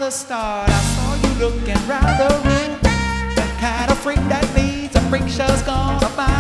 the start. I saw you looking round the room. The kind of freak that needs a freak show's gonna find.